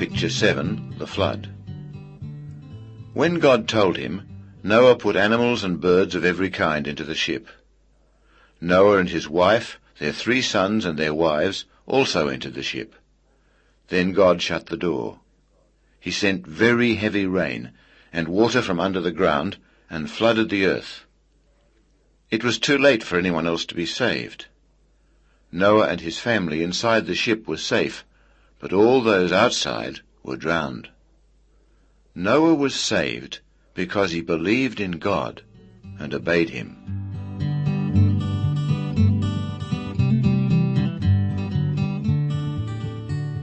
Picture 7, the flood. When God told him, Noah put animals and birds of every kind into the ship. Noah and his wife, their 3 sons and their wives, also entered the ship. Then God shut the door. He sent very heavy rain, and water from under the ground, and flooded the earth. It was too late for anyone else to be saved. Noah and his family inside the ship were safe, but all those outside were drowned. Noah was saved because he believed in God and obeyed him.